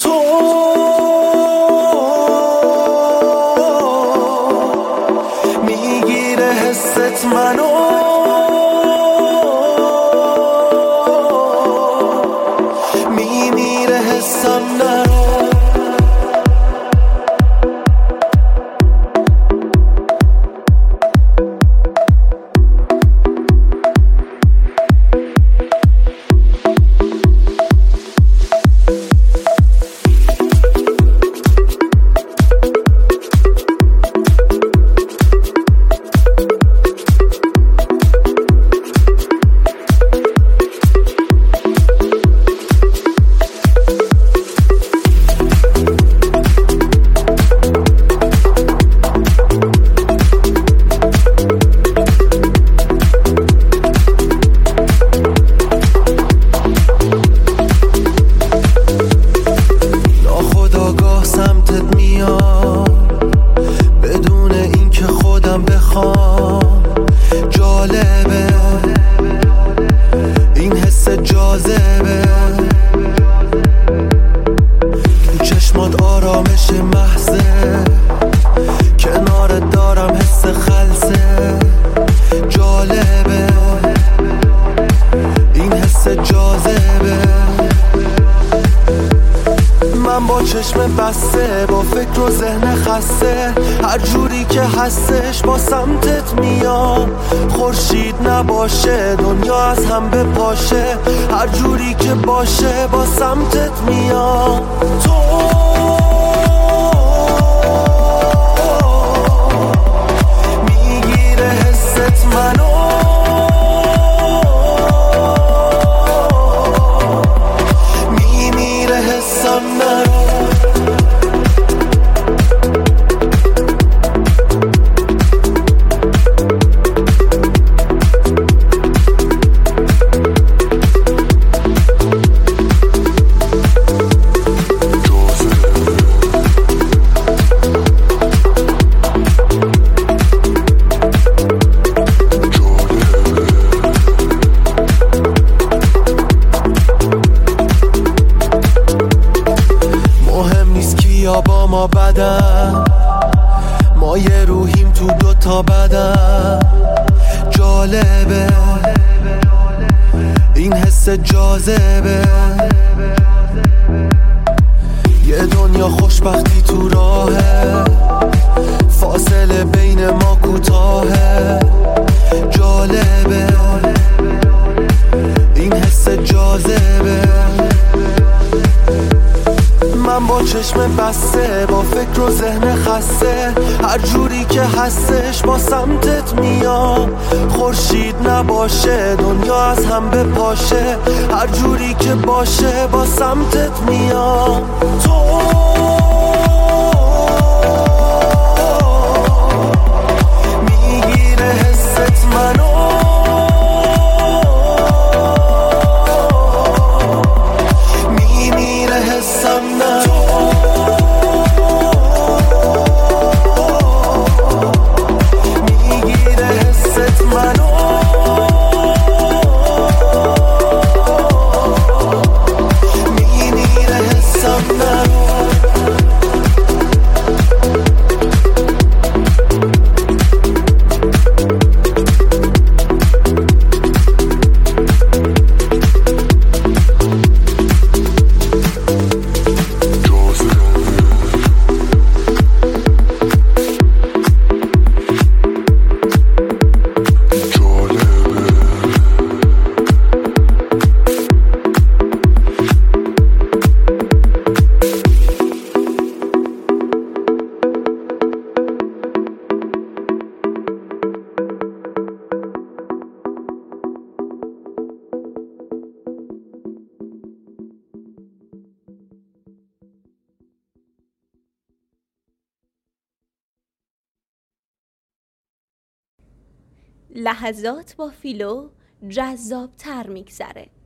تو میگیره حست منو، میمیره حسم نرو. سمتت میام بدون اینکه خودم بخوام. جالبه این حس جاذبه، تو چشمات آرامش محضه، کنارت دارم حس خلسه. جالبه این حس جاذبه، من با چشم بسته، با فکر و ذهن خسته، هر جوری که هستش با سمتت میام. خورشید نباشه دنیا از هم بپاشه، هر جوری که باشه با سمتت میام. تو میگیره حست منو، میمیره حسم نرو. یا با ما بدن، ما یه روحیم تو دوتا بدن. جالبه این حس جاذبه، یه دنیا خوشبختی تو راهه، فاصله بین ما کوتاهه. جالبه این حس جاذبه، من با چشم بسته، با فکر و ذهن خسته، هر جوری که هستش با سمتت میام. خورشید نباشه دنیا از هم بپاشه، هر جوری که باشه با سمتت میام. تو میگیره حست منو، میمیره حسم نرو. میگیره حست منو، میمیره حسم نرو. لحظات با فیلو جذاب‌تر میگذره.